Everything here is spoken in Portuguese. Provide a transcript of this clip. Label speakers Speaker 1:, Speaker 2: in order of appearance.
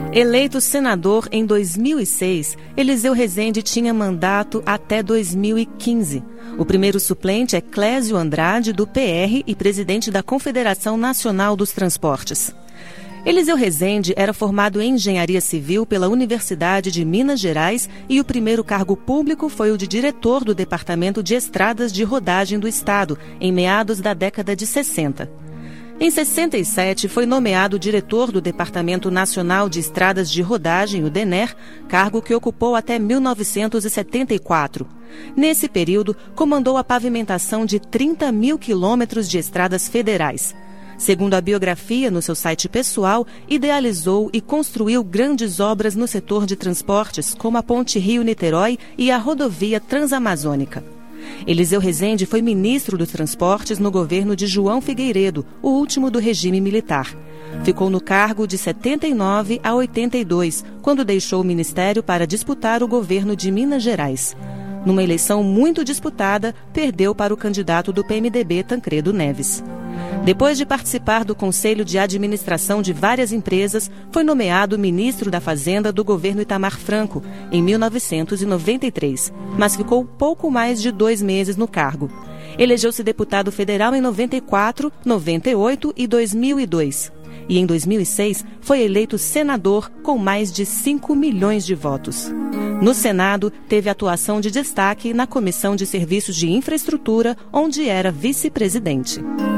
Speaker 1: Eleito senador em 2006, Eliseu Rezende tinha mandato até 2015. O primeiro suplente é Clésio Andrade, do PR e presidente da Confederação Nacional dos Transportes. Eliseu Rezende era formado em Engenharia Civil pela Universidade de Minas Gerais e o primeiro cargo público foi o de diretor do Departamento de Estradas de Rodagem do Estado, em meados da década de 60. Em 67, foi nomeado diretor do Departamento Nacional de Estradas de Rodagem, o DENER, cargo que ocupou até 1974. Nesse período, comandou a pavimentação de 30 mil quilômetros de estradas federais. Segundo a biografia no seu site pessoal, idealizou e construiu grandes obras no setor de transportes, como a Ponte Rio-Niterói e a Rodovia Transamazônica. Eliseu Rezende foi ministro dos Transportes no governo de João Figueiredo, o último do regime militar. Ficou no cargo de 79 a 82, quando deixou o ministério para disputar o governo de Minas Gerais. Numa eleição muito disputada, perdeu para o candidato do PMDB, Tancredo Neves. Depois de participar do Conselho de Administração de várias empresas, foi nomeado ministro da Fazenda do governo Itamar Franco, em 1993, mas ficou pouco mais de 2 meses no cargo. Elegeu-se deputado federal em 94, 98 e 2002. E em 2006 foi eleito senador com mais de 5 milhões de votos. No Senado, teve atuação de destaque na Comissão de Serviços de Infraestrutura, onde era vice-presidente.